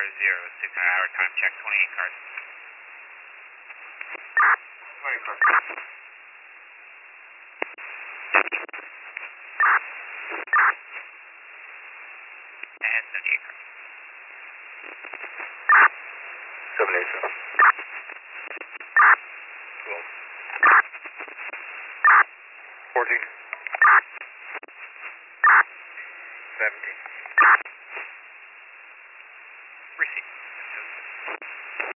hour time check, 28 cars. 20 cars. And 78 cars. 787. 12. 14. 17.